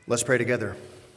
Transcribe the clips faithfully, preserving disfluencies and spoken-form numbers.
Let's pray together.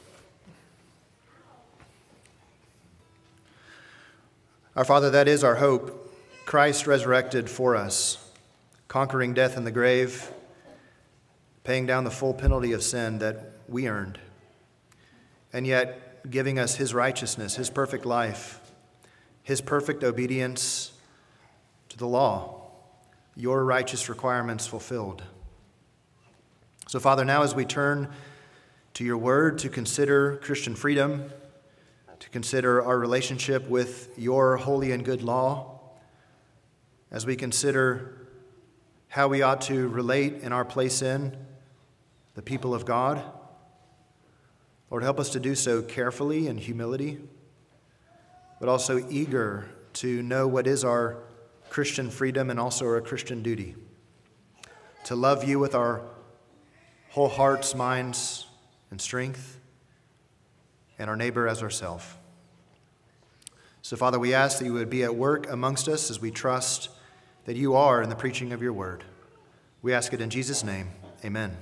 Our Father, that is our hope. Christ resurrected for us, conquering death and the grave, paying down the full penalty of sin that we earned, and yet giving us his righteousness, his perfect life, his perfect obedience to the law, your righteous requirements fulfilled. So, Father, now as we turn to your word to consider Christian freedom, to consider our relationship with your holy and good law, as we consider how we ought to relate in our place in the people of God, Lord, help us to do so carefully in humility, but also eager to know what is our Christian freedom and also our Christian duty, to love you with our whole hearts, minds, and strength, and our neighbor as ourselves. So, Father, we ask that you would be at work amongst us as we trust that you are in the preaching of your word. We ask it in Jesus' name. Amen.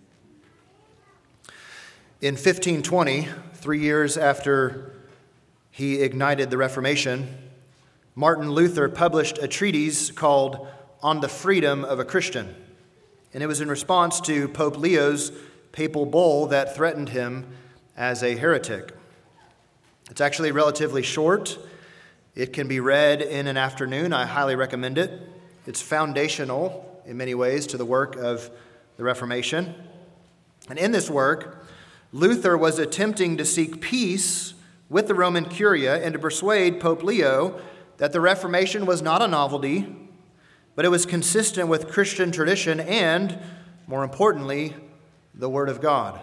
In fifteen twenty, three years after he ignited the Reformation, Martin Luther published a treatise called On the Freedom of a Christian. And it was in response to Pope Leo's papal bull that threatened him as a heretic. It's actually relatively short. It can be read in an afternoon. I highly recommend it. It's foundational in many ways to the work of the Reformation. And in this work, Luther was attempting to seek peace with the Roman Curia and to persuade Pope Leo that the Reformation was not a novelty, but it was consistent with Christian tradition and, more importantly, the Word of God.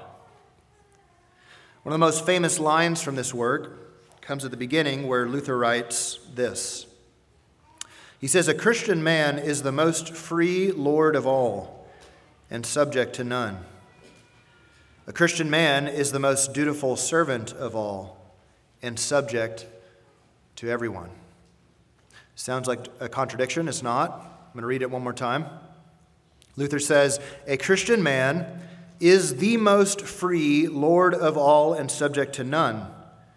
One of the most famous lines from this work comes at the beginning where Luther writes this. He says, "A Christian man is the most free Lord of all and subject to none. A Christian man is the most dutiful servant of all and subject to everyone." Sounds like a contradiction. It's not. I'm going to read it one more time. Luther says, "A Christian man is the most free Lord of all and subject to none.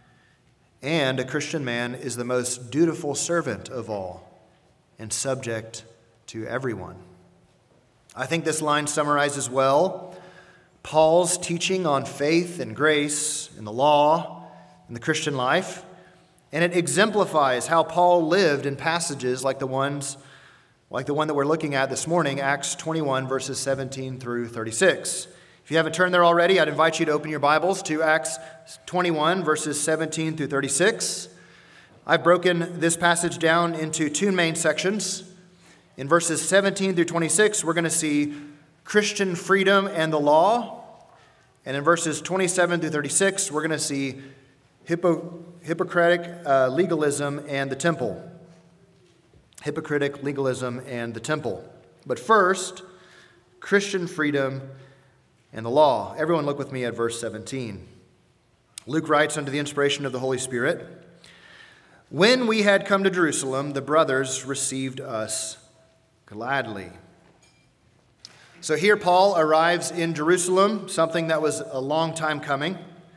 And a Christian man is the most dutiful servant of all and subject to everyone." I think this line summarizes well Paul's teaching on faith and grace and the law and the Christian life, and it exemplifies how Paul lived in passages like the ones like the one that we're looking at this morning, Acts twenty-one, verses seventeen through thirty-six. If you haven't turned there already, I'd invite you to open your Bibles to Acts twenty-one, verses seventeen through thirty-six. I've broken this passage down into two main sections. In verses seventeen through twenty-six, we're going to see Christian freedom and the law. And in verses twenty-seven through thirty-six, we're going to see Hippo, Hippocratic uh, legalism and the temple. Hypocritic legalism and the temple. But first, Christian freedom and the law. Everyone look with me at verse seventeen. Luke writes under the inspiration of the Holy Spirit, "When we had come to Jerusalem, the brothers received us gladly." So here Paul arrives in Jerusalem, something that was a long time coming.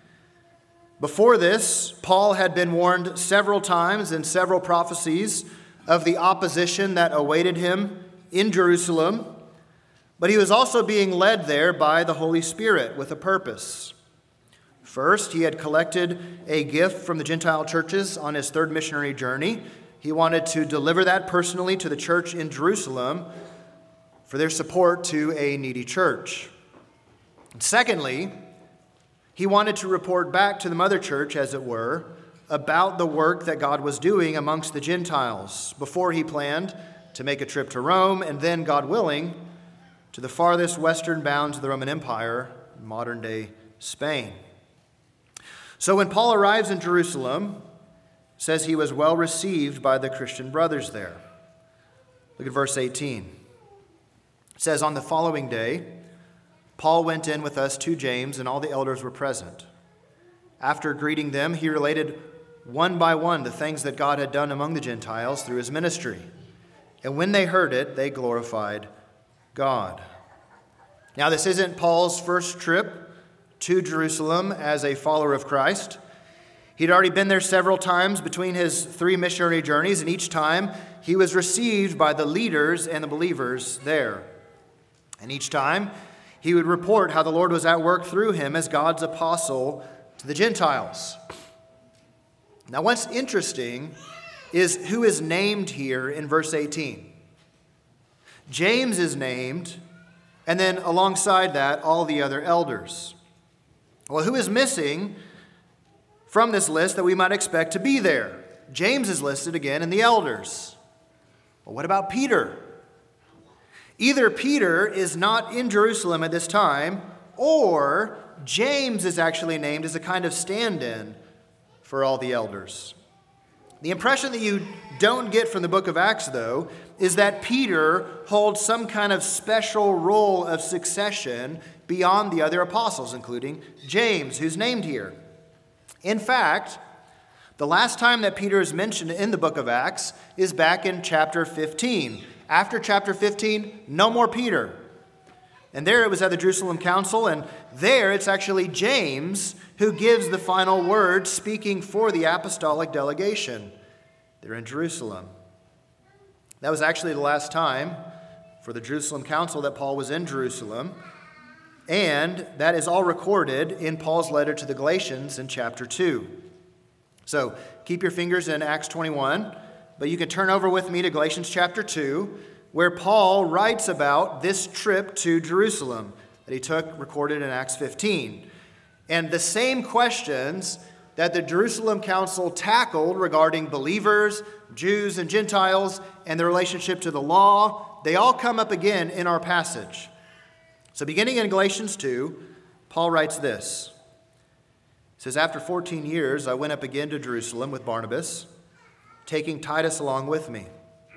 Before this, Paul had been warned several times in several prophecies of the opposition that awaited him in Jerusalem, but he was also being led there by the Holy Spirit with a purpose. First, he had collected a gift from the Gentile churches on his third missionary journey. He wanted to deliver that personally to the church in Jerusalem for their support to a needy church. And secondly, he wanted to report back to the mother church, as it were, about the work that God was doing amongst the Gentiles before he planned to make a trip to Rome and then, God willing, to the farthest western bounds of the Roman Empire, modern-day Spain. So when Paul arrives in Jerusalem, it says he was well received by the Christian brothers there. Look at verse eighteen. It says, "On the following day, Paul went in with us to James, and all the elders were present. After greeting them, he related one by one the things that God had done among the Gentiles through his ministry. And when they heard it, they glorified God." Now, this isn't Paul's first trip to Jerusalem as a follower of Christ. He'd already been there several times between his three missionary journeys, and each time he was received by the leaders and the believers there. And each time he would report how the Lord was at work through him as God's apostle to the Gentiles. Now, what's interesting is who is named here in verse eighteen. James is named, and then alongside that, all the other elders. Well, who is missing from this list that we might expect to be there? James is listed again in the elders. Well, what about Peter? Either Peter is not in Jerusalem at this time, or James is actually named as a kind of stand-in for all the elders. The impression that you don't get from the book of Acts, though, is that Peter holds some kind of special role of succession beyond the other apostles, including James, who's named here. In fact, the last time that Peter is mentioned in the book of Acts is back in chapter fifteen. After chapter fifteen, no more Peter. And there it was at the Jerusalem Council, and there it's actually James who gives the final word, speaking for the apostolic delegation. They're in Jerusalem. That was actually the last time for the Jerusalem Council that Paul was in Jerusalem. And that is all recorded in Paul's letter to the Galatians in chapter two. So keep your fingers in Acts twenty-one, but you can turn over with me to Galatians chapter two, where Paul writes about this trip to Jerusalem that he took, recorded in Acts fifteen. And the same questions that the Jerusalem Council tackled regarding believers, Jews and Gentiles, and their relationship to the law, they all come up again in our passage. So beginning in Galatians two, Paul writes this. He says, "After fourteen years, I went up again to Jerusalem with Barnabas, taking Titus along with me.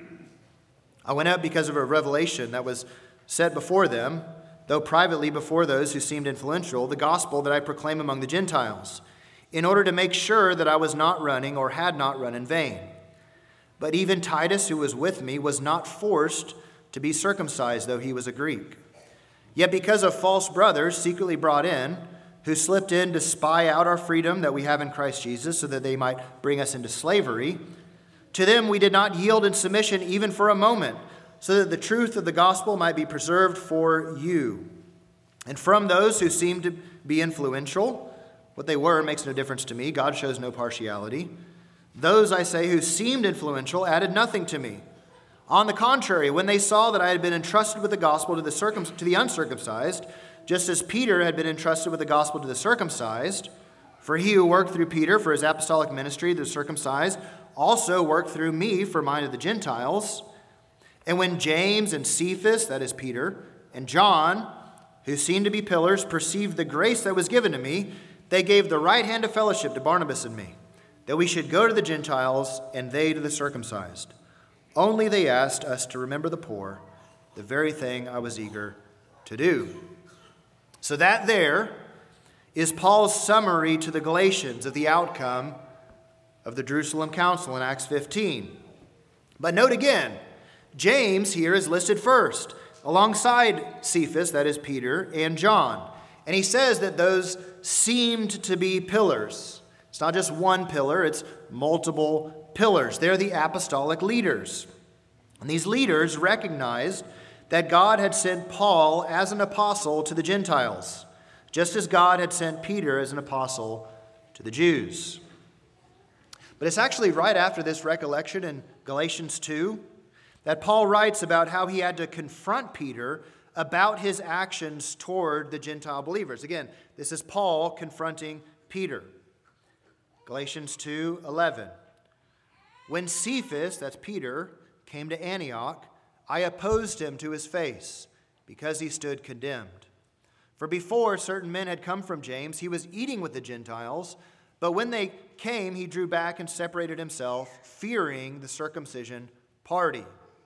I went up because of a revelation that was set before them, though privately before those who seemed influential, the gospel that I proclaim among the Gentiles, in order to make sure that I was not running or had not run in vain. But even Titus, who was with me, was not forced to be circumcised, though he was a Greek. Yet because of false brothers secretly brought in, who slipped in to spy out our freedom that we have in Christ Jesus, so that they might bring us into slavery, to them we did not yield in submission even for a moment, so that the truth of the gospel might be preserved for you. And from those who seemed to be influential, what they were makes no difference to me. God shows no partiality. Those, I say, who seemed influential added nothing to me. On the contrary, when they saw that I had been entrusted with the gospel to the, circum- to the uncircumcised, just as Peter had been entrusted with the gospel to the circumcised, for he who worked through Peter for his apostolic ministry, the circumcised, also worked through me for mine of the Gentiles. And when James and Cephas, that is Peter, and John, who seemed to be pillars, perceived the grace that was given to me, they gave the right hand of fellowship to Barnabas and me, that we should go to the Gentiles and they to the circumcised. Only they asked us to remember the poor, the very thing I was eager to do." So that there is Paul's summary to the Galatians of the outcome of the Jerusalem Council in Acts fifteen. But note again, James here is listed first, alongside Cephas, that is Peter, and John. And he says that those seemed to be pillars. It's not just one pillar, it's multiple pillars. They're the apostolic leaders. And these leaders recognized that God had sent Paul as an apostle to the Gentiles, just as God had sent Peter as an apostle to the Jews. But it's actually right after this recollection in Galatians two that Paul writes about how he had to confront Peter about his actions toward the Gentile believers. Again, this is Paul confronting Peter. Galatians two eleven. "When Cephas," that's Peter, "came to Antioch, I opposed him to his face, because he stood condemned. For before certain men had come from James, he was eating with the Gentiles, but when they came, he drew back and separated himself, fearing the circumcision party."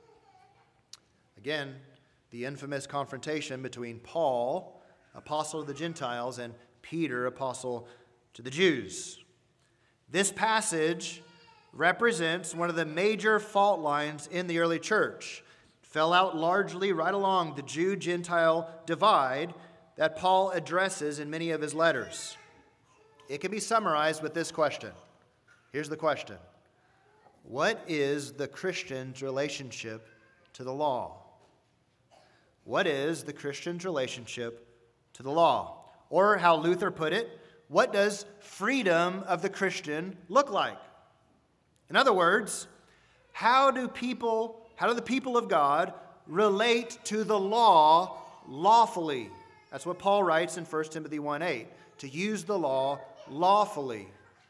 Again, the infamous confrontation between Paul, apostle to the Gentiles, and Peter, apostle to the Jews. This passage represents one of the major fault lines in the early church. It fell out largely right along the Jew-Gentile divide that Paul addresses in many of his letters. It can be summarized with this question. Here's the question. What is the Christian's relationship to the law? What is the Christian's relationship to the law? Or how Luther put it, what does freedom of the Christian look like? In other words, how do people, how do the people of God relate to the law lawfully? That's what Paul writes in First Timothy one eight, to use the law lawfully.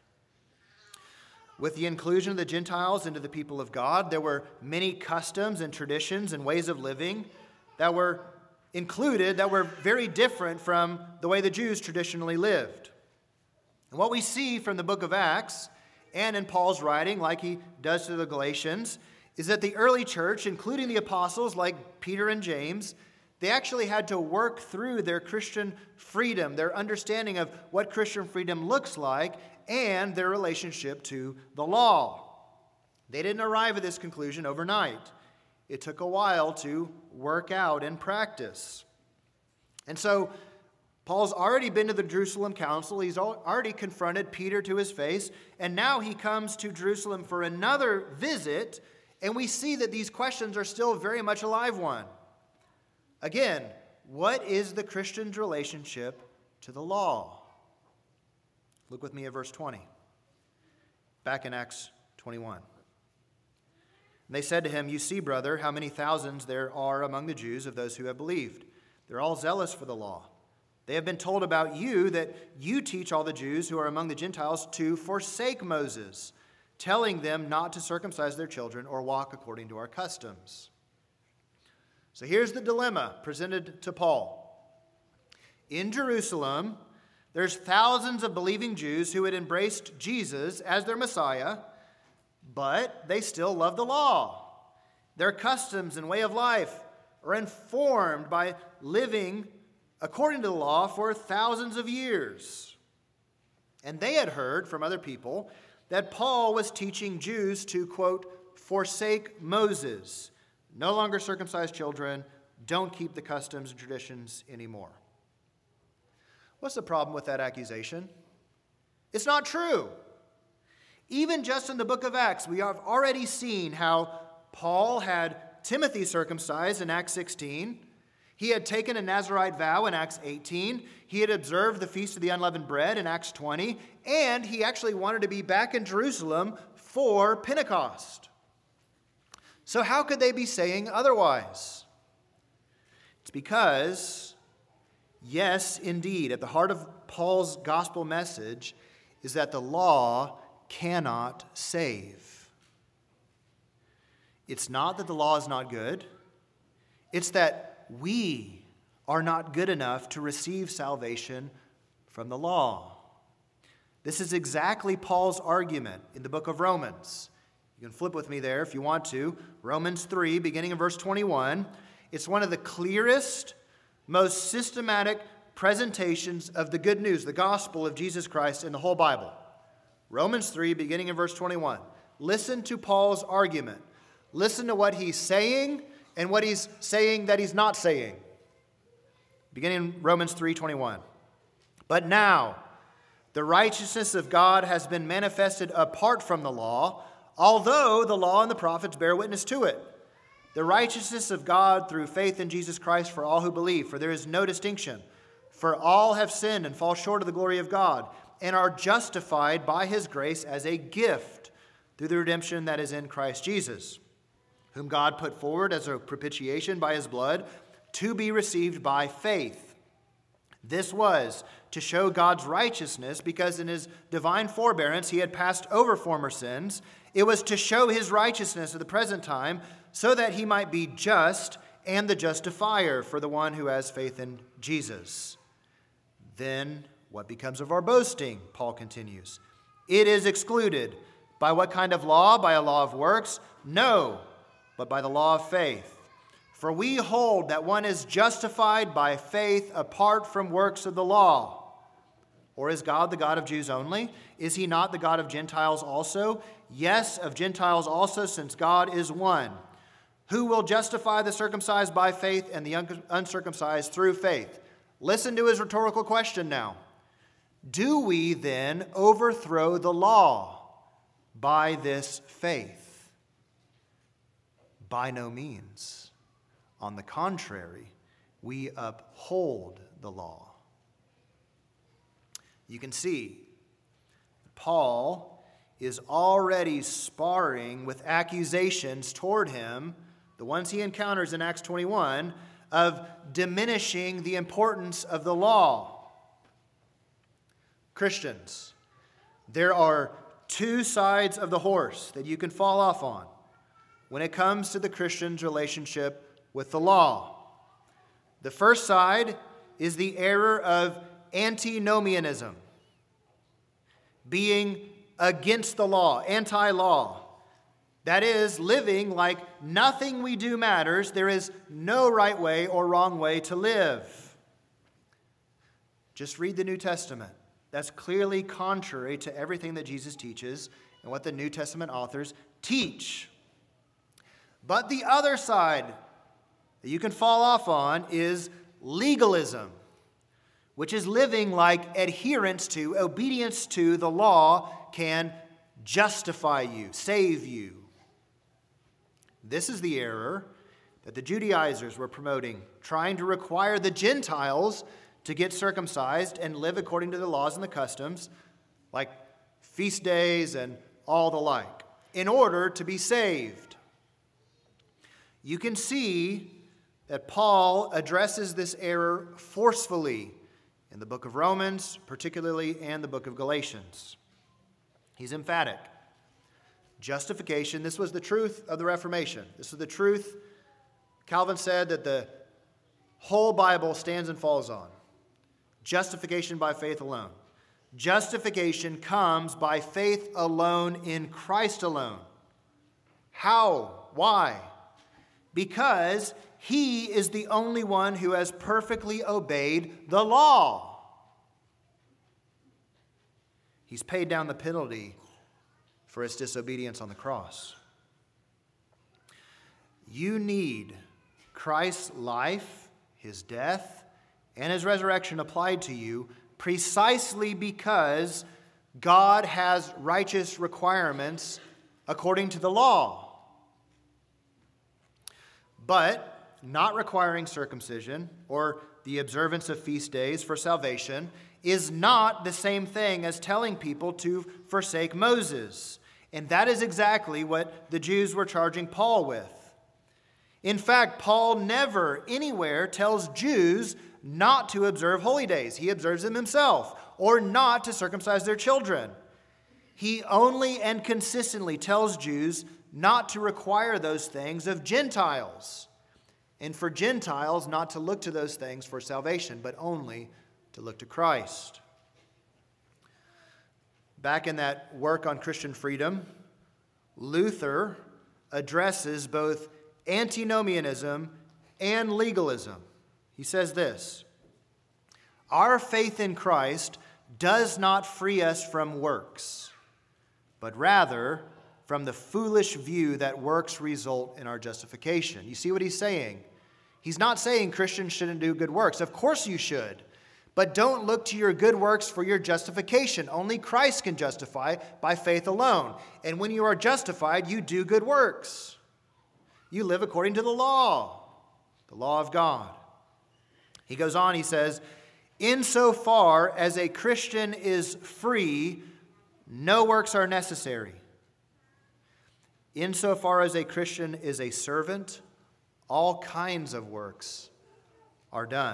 With the inclusion of the Gentiles into the people of God, there were many customs and traditions and ways of living that were included that were very different from the way the Jews traditionally lived. And what we see from the book of Acts and in Paul's writing, like he does to the Galatians, is that the early church, including the apostles like Peter and James, they actually had to work through their Christian freedom, their understanding of what Christian freedom looks like, and their relationship to the law. They didn't arrive at this conclusion overnight. It took a while to work out and practice. And so, Paul's already been to the Jerusalem council. He's already confronted Peter to his face. And now he comes to Jerusalem for another visit. And we see that these questions are still very much a live one. Again, what is the Christian's relationship to the law? Look with me at verse twenty. Back in Acts twenty-one. And they said to him, "You see, brother, how many thousands there are among the Jews of those who have believed. They're all zealous for the law. They have been told about you that you teach all the Jews who are among the Gentiles to forsake Moses, telling them not to circumcise their children or walk according to our customs." So here's the dilemma presented to Paul. In Jerusalem, there's thousands of believing Jews who had embraced Jesus as their Messiah, but they still love the law. Their customs and way of life are informed by living according to the law for thousands of years. And they had heard from other people that Paul was teaching Jews to, quote, forsake Moses, no longer circumcise children, don't keep the customs and traditions anymore. What's the problem with that accusation? It's not true. Even just in the book of Acts, we have already seen how Paul had Timothy circumcised in Acts sixteen. He had taken a Nazirite vow in Acts eighteen. He had observed the Feast of the Unleavened Bread in Acts twenty. And he actually wanted to be back in Jerusalem for Pentecost. So how could they be saying otherwise? It's because, yes, indeed, at the heart of Paul's gospel message is that the law cannot save. It's not that the law is not good. It's that we are not good enough to receive salvation from the law. This is exactly Paul's argument in the book of Romans. You can flip with me there if you want to. Romans three, beginning in verse twenty-one. It's one of the clearest, most systematic presentations of the good news, the gospel of Jesus Christ in the whole Bible. Romans three, beginning in verse twenty-one. Listen to Paul's argument. Listen to what he's saying and what he's saying that he's not saying. Beginning in Romans three twenty-one. But now, the righteousness of God has been manifested apart from the law, although the law and the prophets bear witness to it. The righteousness of God through faith in Jesus Christ for all who believe, for there is no distinction. For all have sinned and fall short of the glory of God, and are justified by his grace as a gift through the redemption that is in Christ Jesus, whom God put forward as a propitiation by his blood to be received by faith. This was to show God's righteousness, because in his divine forbearance he had passed over former sins. It was to show his righteousness at the present time, so that he might be just and the justifier for the one who has faith in Jesus. Then what becomes of our boasting? Paul continues. It is excluded. By what kind of law? By a law of works? No, but by the law of faith. For we hold that one is justified by faith apart from works of the law. Or is God the God of Jews only? Is he not the God of Gentiles also? Yes, of Gentiles also, since God is one. Who will justify the circumcised by faith and the uncircumcised through faith? Listen to his rhetorical question now. Do we then overthrow the law by this faith? By no means. On the contrary, we uphold the law. You can see Paul is already sparring with accusations toward him, the ones he encounters in Acts twenty-one, of diminishing the importance of the law. Christians, there are two sides of the horse that you can fall off on when it comes to the Christian's relationship with the law. The first side is the error of antinomianism, being against the law, anti-law. That is, living like nothing we do matters. There is no right way or wrong way to live. Just read the New Testament. That's clearly contrary to everything that Jesus teaches and what the New Testament authors teach. But the other side that you can fall off on is legalism, which is living like adherence to, obedience to the law can justify you, save you. This is the error that the Judaizers were promoting, trying to require the Gentiles to get circumcised and live according to the laws and the customs, like feast days and all the like, in order to be saved. You can see that Paul addresses this error forcefully in the book of Romans, particularly, and the book of Galatians. He's emphatic. Justification, this was the truth of the Reformation. This is the truth Calvin said that the whole Bible stands and falls on. Justification by faith alone. Justification comes by faith alone in Christ alone. How? Why? Because he is the only one who has perfectly obeyed the law. He's paid down the penalty for its disobedience on the cross. You need Christ's life, his death, and his resurrection applied to you precisely because God has righteous requirements according to the law. But not requiring circumcision or the observance of feast days for salvation is not the same thing as telling people to forsake Moses. And that is exactly what the Jews were charging Paul with. In fact, Paul never anywhere tells Jews not to observe holy days. He observes them himself, or not to circumcise their children. He only and consistently tells Jews not to require those things of Gentiles, and for Gentiles not to look to those things for salvation, but only to look to Christ. Back in that work on Christian freedom, Luther addresses both antinomianism and legalism. He says this: our faith in Christ does not free us from works, but rather from the foolish view that works result in our justification. You see what he's saying? He's not saying Christians shouldn't do good works. Of course you should. But don't look to your good works for your justification. Only Christ can justify by faith alone. And when you are justified, you do good works. You live according to the law, the law of God. He goes on, he says, insofar as a Christian is free, no works are necessary. Insofar as a Christian is a servant, all kinds of works are done.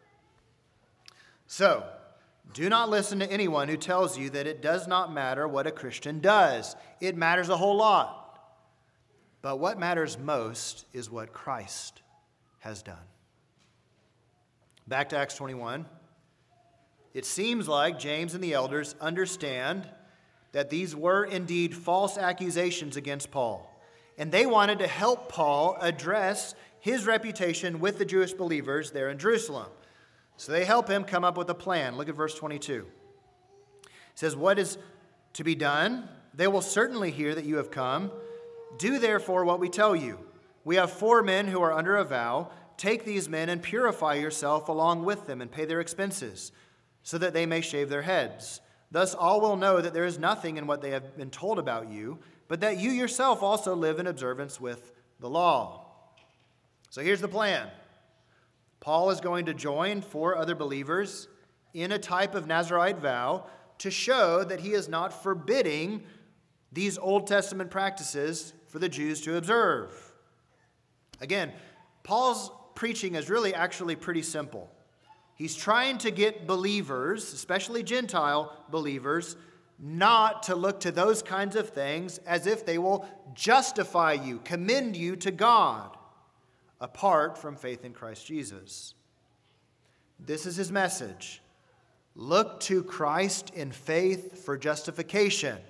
So, do not listen to anyone who tells you that it does not matter what a Christian does. It matters a whole lot. But what matters most is what Christ has done. Back to Acts twenty-one. It seems like James and the elders understand that these were indeed false accusations against Paul. And they wanted to help Paul address his reputation with the Jewish believers there in Jerusalem. So they help him come up with a plan. Look at verse twenty-two. It says, what is to be done? They will certainly hear that you have come. Do therefore what we tell you. We have four men who are under a vow. take these men and purify yourself along with them and pay their expenses, so that they may shave their heads. Thus all will know that there is nothing in what they have been told about you, but that you yourself also live in observance with the law." So here's the plan. Paul is going to join four other believers in a type of Nazirite vow to show that he is not forbidding these Old Testament practices for the Jews to observe. Again, Paul's preaching is really actually pretty simple. He's trying to get believers, especially Gentile believers, not to look to those kinds of things as if they will justify you, commend you to God, apart from faith in Christ Jesus. This is his message. Look to Christ in faith for justification,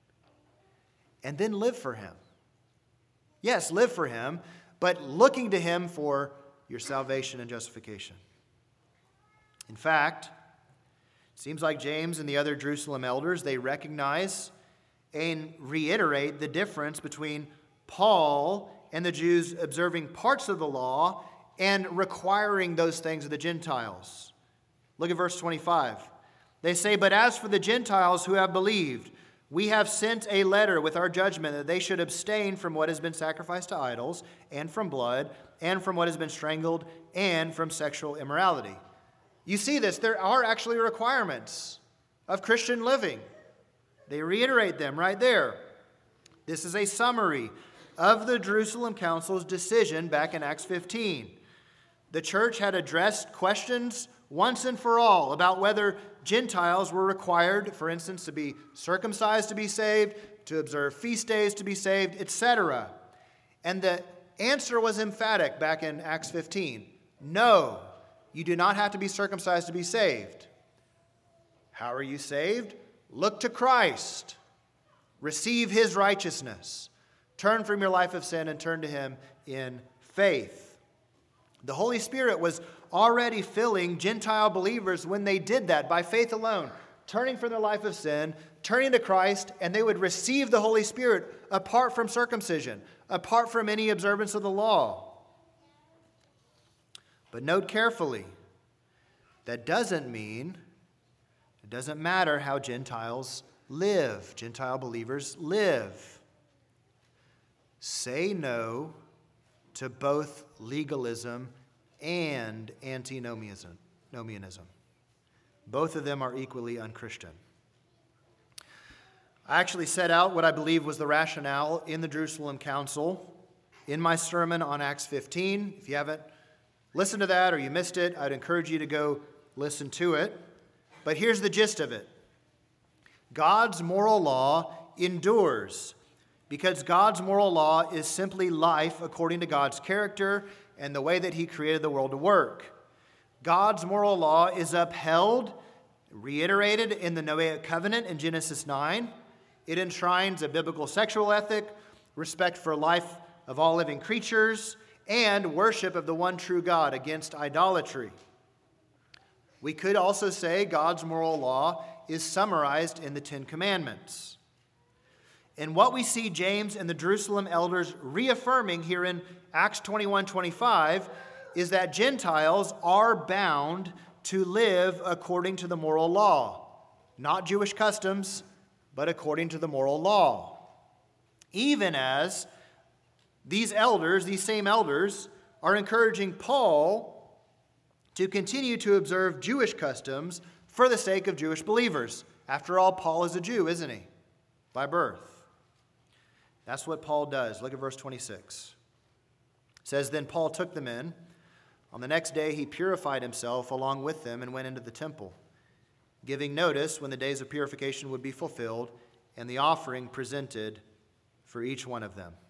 and then live for him. Yes, live for him, but looking to him for your salvation and justification. In fact, it seems like James and the other Jerusalem elders, they recognize and reiterate the difference between Paul and the Jews observing parts of the law and requiring those things of the Gentiles. Look at verse twenty-five. They say, "But as for the Gentiles who have believed, we have sent a letter with our judgment that they should abstain from what has been sacrificed to idols, and from blood, and from what has been strangled, and from sexual immorality." You see this, there are actually requirements of Christian living. They reiterate them right there. This is a summary of the Jerusalem Council's decision back in Acts fifteen. The church had addressed questions once and for all about whether Gentiles were required, for instance, to be circumcised to be saved, to observe feast days to be saved, et cetera. And the answer was emphatic back in Acts fifteen. No, you do not have to be circumcised to be saved. How are you saved? Look to Christ. Receive his righteousness. Turn from your life of sin and turn to him in faith. The Holy Spirit was already filling Gentile believers when they did that by faith alone, turning from their life of sin, turning to Christ, and they would receive the Holy Spirit apart from circumcision, apart from any observance of the law. But note carefully, that doesn't mean, it doesn't matter how Gentiles live, Gentile believers live. Say no to both legalism and antinomianism. Both of them are equally unchristian. I actually set out what I believe was the rationale in the Jerusalem Council in my sermon on Acts fifteen. If you haven't listened to that or you missed it, I'd encourage you to go listen to it. But here's the gist of it. God's moral law endures because God's moral law is simply life according to God's character and the way that he created the world to work. God's moral law is upheld, reiterated in the Noahic covenant in Genesis nine. It enshrines a biblical sexual ethic, respect for life of all living creatures, and worship of the one true God against idolatry. We could also say God's moral law is summarized in the Ten Commandments. And what we see James and the Jerusalem elders reaffirming here in Acts twenty-one twenty-five is that Gentiles are bound to live according to the moral law. Not Jewish customs, but according to the moral law. Even as these elders, these same elders, are encouraging Paul to continue to observe Jewish customs for the sake of Jewish believers. After all, Paul is a Jew, isn't he? By birth. That's what Paul does. Look at verse twenty-six. It says, "Then Paul took them in. On the next day he purified himself along with them and went into the temple, giving notice when the days of purification would be fulfilled and the offering presented for each one of them."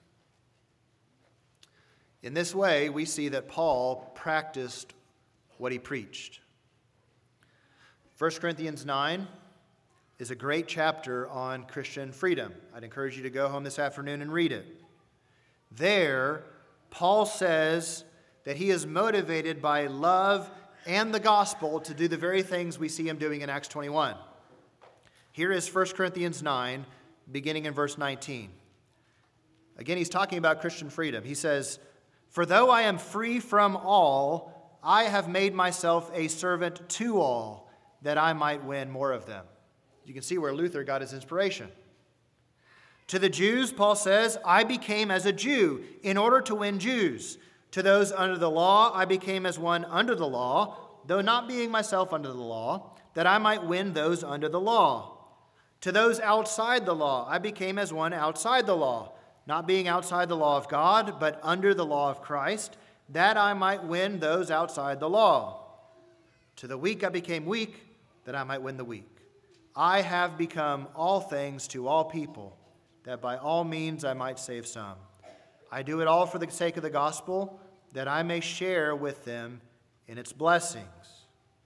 In this way, we see that Paul practiced what he preached. First Corinthians nine is a great chapter on Christian freedom. I'd encourage you to go home this afternoon and read it. There, Paul says that he is motivated by love and the gospel to do the very things we see him doing in Acts twenty-one. Here is First Corinthians nine, beginning in verse nineteen. Again, he's talking about Christian freedom. He says, For though I am free from all, I have made myself a servant to all, that I might win more of them. You can see where Luther got his inspiration. To the Jews, Paul says, I became as a Jew in order to win Jews. To those under the law, I became as one under the law, though not being myself under the law, that I might win those under the law. To those outside the law, I became as one outside the law, not being outside the law of God, but under the law of Christ, that I might win those outside the law. To the weak I became weak, that I might win the weak. I have become all things to all people, that by all means I might save some. I do it all for the sake of the gospel, that I may share with them in its blessings.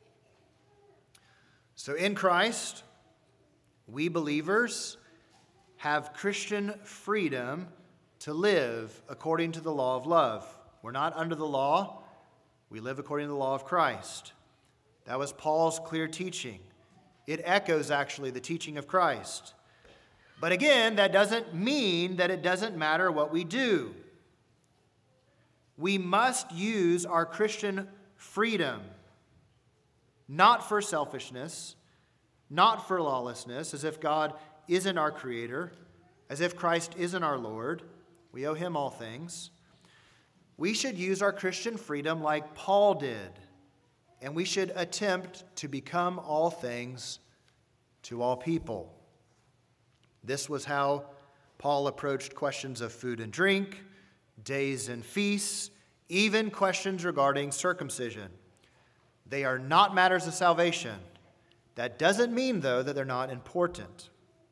So in Christ, we believers have Christian freedom to live according to the law of love. We're not under the law. We live according to the law of Christ. That was Paul's clear teaching. It echoes, actually, the teaching of Christ. But again, that doesn't mean that it doesn't matter what we do. We must use our Christian freedom, not for selfishness, not for lawlessness, as if God isn't our creator, as if Christ isn't our Lord. We owe him all things. We should use our Christian freedom like Paul did, and we should attempt to become all things to all people. This was how Paul approached questions of food and drink, days and feasts, even questions regarding circumcision. They are not matters of salvation. That doesn't mean, though, that they're not important.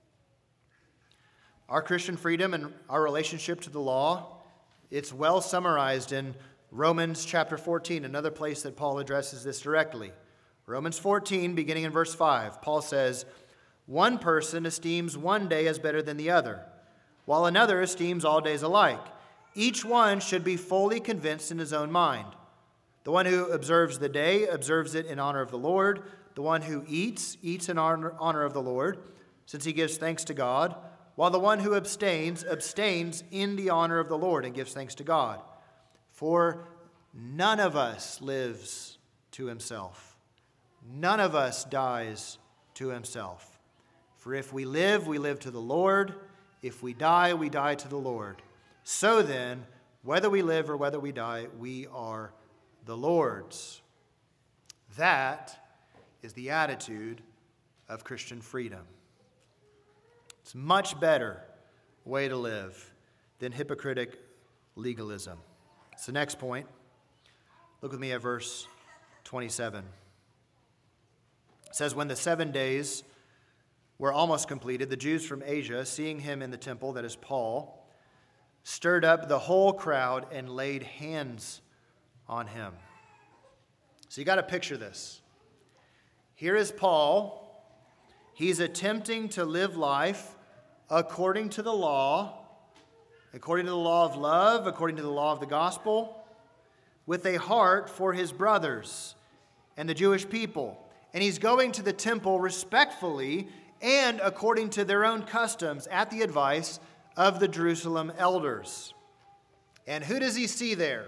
Our Christian freedom and our relationship to the law, it's well summarized in Romans chapter fourteen, another place that Paul addresses this directly. Romans fourteen, beginning in verse five, Paul says, one person esteems one day as better than the other, while another esteems all days alike. Each one should be fully convinced in his own mind. The one who observes the day observes it in honor of the Lord. The one who eats, eats in honor, honor of the Lord, since he gives thanks to God, while the one who abstains, abstains in the honor of the Lord and gives thanks to God. For none of us lives to himself. None of us dies to himself. For if we live, we live to the Lord. If we die, we die to the Lord. So then, whether we live or whether we die, we are the Lord's. That is the attitude of Christian freedom. It's a much better way to live than hypocritic legalism. It's the next point. Look with me at verse twenty-seven. It says, when the seven days were almost completed, the Jews from Asia, seeing him in the temple, that is Paul, stirred up the whole crowd and laid hands on him. So you got to picture this. Here is Paul. He's attempting to live life according to the law, according to the law of love, according to the law of the gospel, with a heart for his brothers and the Jewish people. And he's going to the temple respectfully and according to their own customs at the advice of the Jerusalem elders. And who does he see there?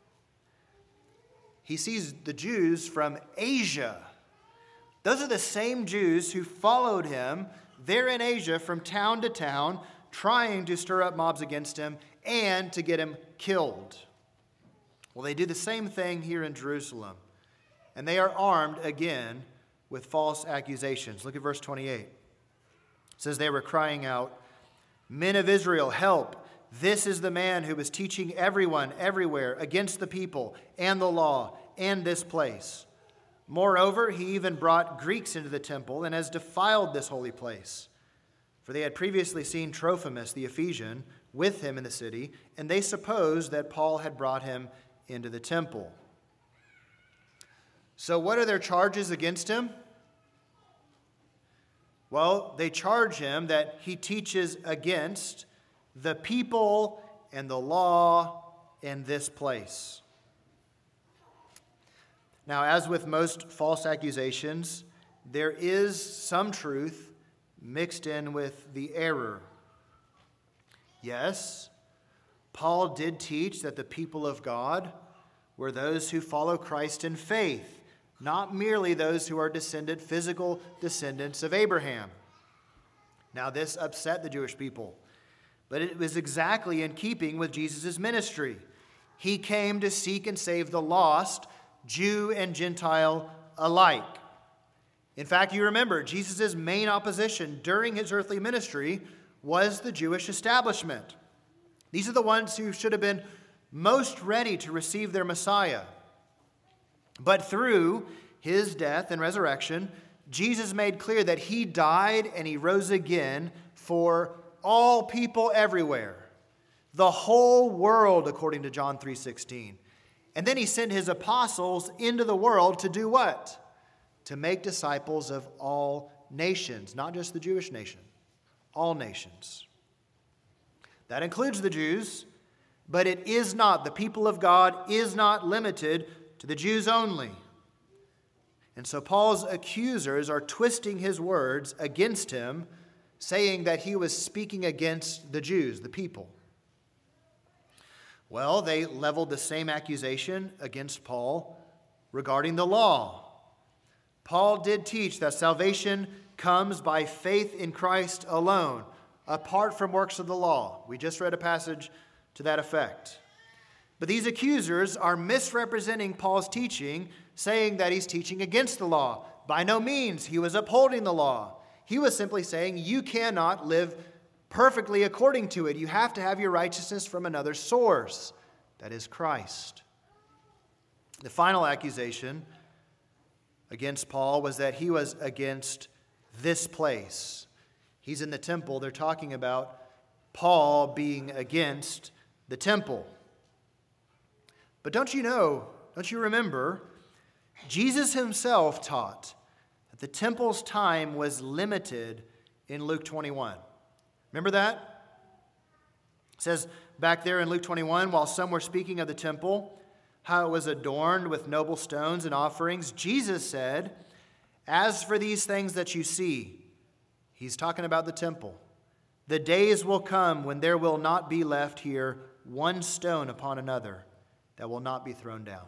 He sees the Jews from Asia. Those are the same Jews who followed him there in Asia from town to town, trying to stir up mobs against him and to get him killed. Well, they do the same thing here in Jerusalem. And they are armed again with false accusations. Look at verse twenty-eight. It says they were crying out, "Men of Israel, help! This is the man who was teaching everyone everywhere against the people and the law and this place. Moreover, he even brought Greeks into the temple and has defiled this holy place." For they had previously seen Trophimus the Ephesian with him in the city, and they supposed that Paul had brought him into the temple. So what are their charges against him? Well, they charge him that he teaches against the people and the law in this place. Now, as with most false accusations, there is some truth mixed in with the error. Yes, Paul did teach that the people of God were those who follow Christ in faith, not merely those who are descended, physical descendants of Abraham. Now, this upset the Jewish people, but it was exactly in keeping with Jesus' ministry. He came to seek and save the lost, Jew and Gentile alike. In fact, you remember, Jesus' main opposition during his earthly ministry was the Jewish establishment. These are the ones who should have been most ready to receive their Messiah. But through his death and resurrection, Jesus made clear that he died and he rose again for all people everywhere, the whole world, according to John three sixteen. And then he sent his apostles into the world to do what? To make disciples of all nations, not just the Jewish nation, all nations. That includes the Jews, but it is not, the people of God is not limited to the Jews only. And so Paul's accusers are twisting his words against him, saying that he was speaking against the Jews, the people. Well, they leveled the same accusation against Paul regarding the law. Paul did teach that salvation comes by faith in Christ alone, apart from works of the law. We just read a passage to that effect. But these accusers are misrepresenting Paul's teaching, saying that he's teaching against the law. By no means, he was upholding the law. He was simply saying you cannot live perfectly according to it. You have to have your righteousness from another source, that is Christ. The final accusation against Paul was that he was against this place. He's in the temple. They're talking about Paul being against the temple. But don't you know, don't you remember, Jesus himself taught that the temple's time was limited in Luke twenty-one. Remember that? It says back there in Luke twenty-one, while some were speaking of the temple, how it was adorned with noble stones and offerings, Jesus said, "As for these things that you see," he's talking about the temple, "the days will come when there will not be left here one stone upon another that will not be thrown down."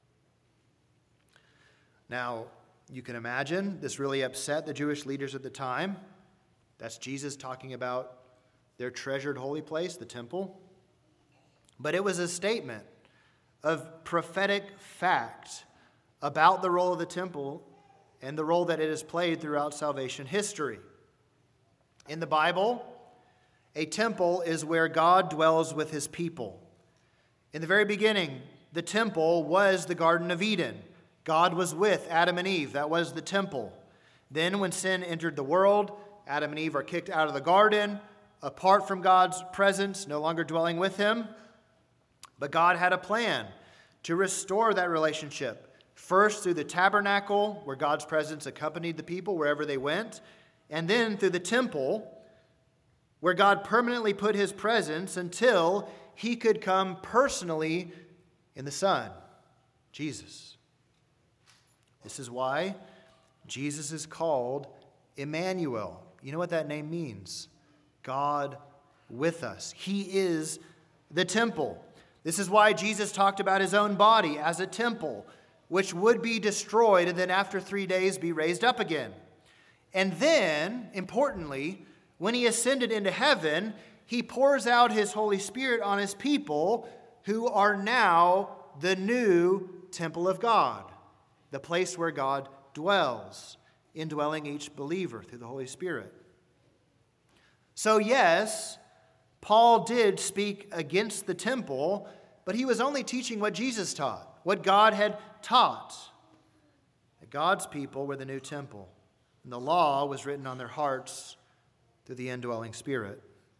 Now, you can imagine this really upset the Jewish leaders at the time. That's Jesus talking about their treasured holy place, the temple. But it was a statement of prophetic fact about the role of the temple and the role that it has played throughout salvation history. In the Bible, a temple is where God dwells with his people. In the very beginning, the temple was the Garden of Eden. God was with Adam and Eve. That was the temple. Then when sin entered the world, Adam and Eve are kicked out of the garden, apart from God's presence, no longer dwelling with him. But God had a plan to restore that relationship. First through the tabernacle, where God's presence accompanied the people wherever they went. And then through the temple, where God permanently put his presence until he could come personally in the Son, Jesus. This is why Jesus is called Emmanuel. You know what that name means? God with us. He is the temple. This is why Jesus talked about his own body as a temple, which would be destroyed and then after three days be raised up again. And then, importantly, when he ascended into heaven, he pours out his Holy Spirit on his people who are now the new temple of God, the place where God dwells, indwelling each believer through the Holy Spirit. So yes, Paul did speak against the temple, but he was only teaching what Jesus taught, what God had taught. That God's people were the new temple, and the law was written on their hearts through the indwelling Spirit.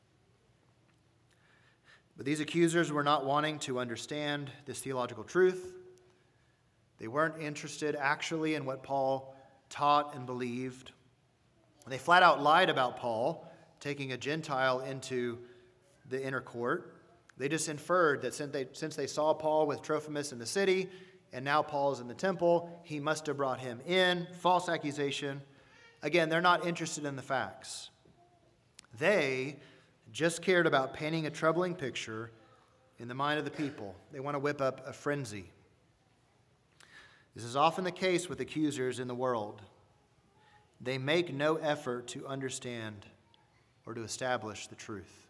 But these accusers were not wanting to understand this theological truth. They weren't interested actually in what Paul taught and believed. They flat out lied about Paul taking a Gentile into the inner court. They just inferred that since they, since they saw Paul with Trophimus in the city, and now Paul is in the temple, he must have brought him in. False accusation. Again, they're not interested in the facts. They just cared about painting a troubling picture in the mind of the people. They want to whip up a frenzy. This is often the case with accusers in the world. They make no effort to understand or to establish the truth.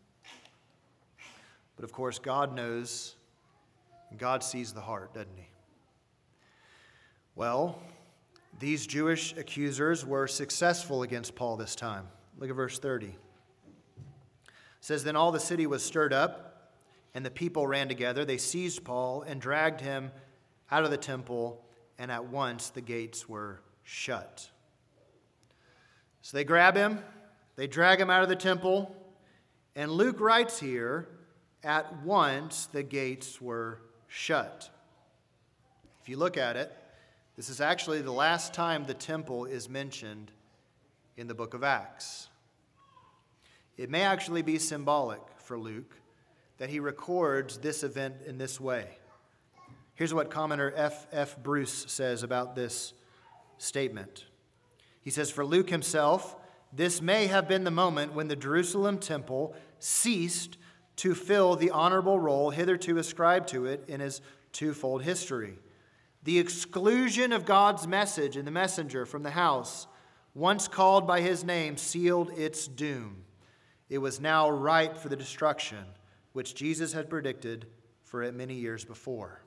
But of course, God knows, and God sees the heart, doesn't he? Well, these Jewish accusers were successful against Paul this time. Look at verse thirty. It says, "Then all the city was stirred up, and the people ran together. They seized Paul and dragged him out of the temple, and at once the gates were shut." So they grab him, they drag him out of the temple, and Luke writes here, at once the gates were shut. If you look at it, this is actually the last time the temple is mentioned in the book of Acts. It may actually be symbolic for Luke that he records this event in this way. Here's what commentator F. F. Bruce says about this statement. He says, "For Luke himself, this may have been the moment when the Jerusalem temple ceased to fill the honorable role hitherto ascribed to it in his twofold history. The exclusion of God's message and the messenger from the house, once called by his name, sealed its doom. It was now ripe for the destruction which Jesus had predicted for it many years before."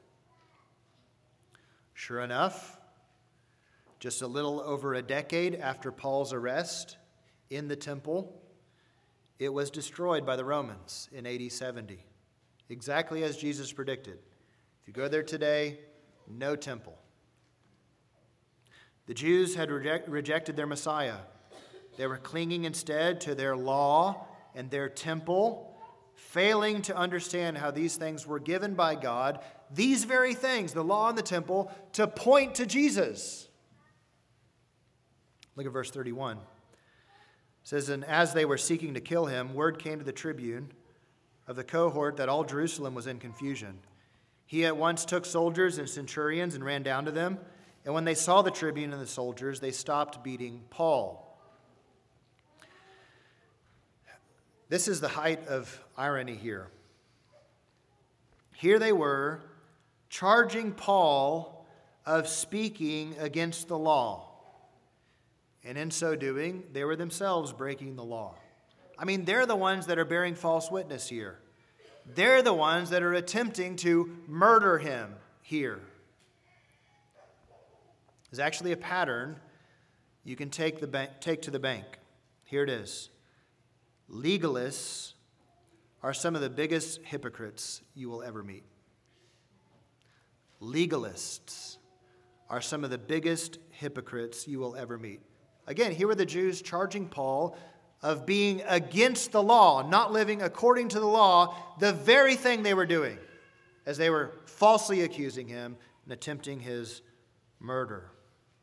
Sure enough, just a little over a decade after Paul's arrest in the temple, it was destroyed by the Romans in A D seventy, exactly as Jesus predicted. If you go there today, no temple. The Jews had reject, rejected their Messiah. They were clinging instead to their law and their temple, failing to understand how these things were given by God, these very things, the law and the temple, to point to Jesus. Look at verse thirty-one. It says, "And as they were seeking to kill him, word came to the tribune of the cohort that all Jerusalem was in confusion. He at once took soldiers and centurions and ran down to them. And when they saw the tribune and the soldiers, they stopped beating Paul." This is the height of irony here. Here they were charging Paul of speaking against the law. And in so doing, they were themselves breaking the law. I mean, they're the ones that are bearing false witness here. They're the ones that are attempting to murder him here. There's actually a pattern you can take the bank, take to the bank. Here it is. Legalists are some of the biggest hypocrites you will ever meet. Legalists are some of the biggest hypocrites you will ever meet. Again, here were the Jews charging Paul of being against the law, not living according to the law, the very thing they were doing, as they were falsely accusing him and attempting his murder.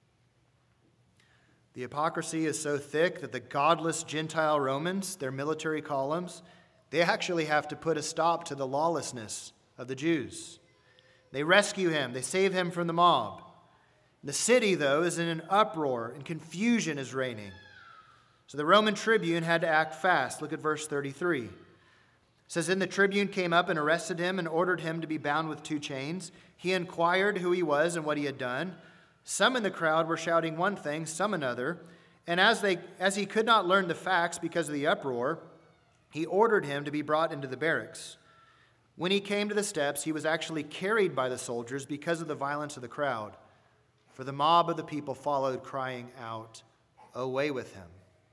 The hypocrisy is so thick that the godless Gentile Romans, their military columns, they actually have to put a stop to the lawlessness of the Jews. They rescue him. They save him from the mob. The city, though, is in an uproar and confusion is reigning. So the Roman tribune had to act fast. Look at verse thirty-three. It says, "Then the tribune came up and arrested him and ordered him to be bound with two chains. He inquired who he was and what he had done. Some in the crowd were shouting one thing, some another. And as they, as he could not learn the facts because of the uproar, he ordered him to be brought into the barracks. When he came to the steps, he was actually carried by the soldiers because of the violence of the crowd. For the mob of the people followed, crying out, 'Away with him.'"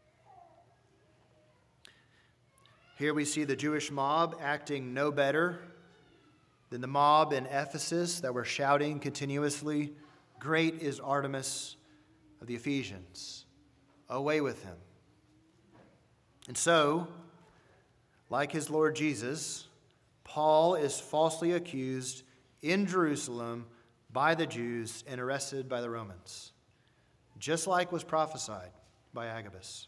Here we see the Jewish mob acting no better than the mob in Ephesus that were shouting continuously, "Great is Artemis of the Ephesians. Away with him." And so, like his Lord Jesus, Paul is falsely accused in Jerusalem by the Jews and arrested by the Romans, just like was prophesied by Agabus.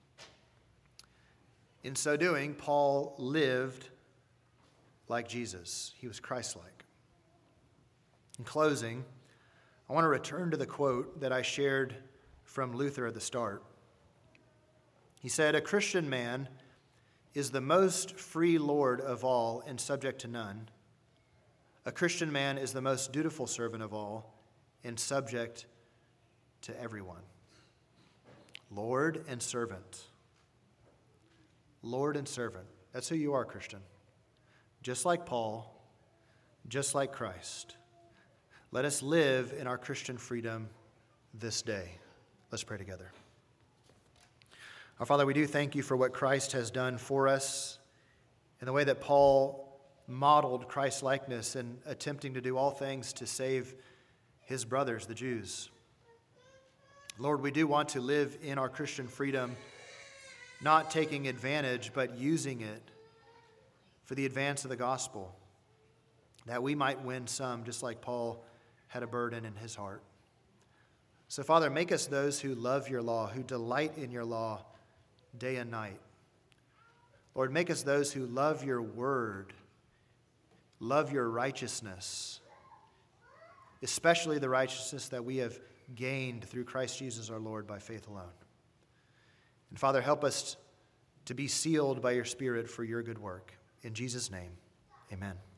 In so doing, Paul lived like Jesus. He was Christ-like. In closing, I want to return to the quote that I shared from Luther at the start. He said, "A Christian man is the most free Lord of all and subject to none. A Christian man is the most dutiful servant of all and subject to everyone. Lord and servant. Lord and servant. That's who you are, Christian. Just like Paul, just like Christ. Let us live in our Christian freedom this day. Let's pray together. Our Father, we do thank you for what Christ has done for us in the way that Paul modeled Christ's likeness in attempting to do all things to save his brothers, the Jews. Lord, we do want to live in our Christian freedom, not taking advantage, but using it for the advance of the gospel, that we might win some, just like Paul had a burden in his heart. So, Father, make us those who love your law, who delight in your law day and night. Lord, make us those who love your word, love your righteousness, especially the righteousness that we have gained through Christ Jesus our Lord by faith alone. And Father, help us to be sealed by your Spirit for your good work. In Jesus' name, amen.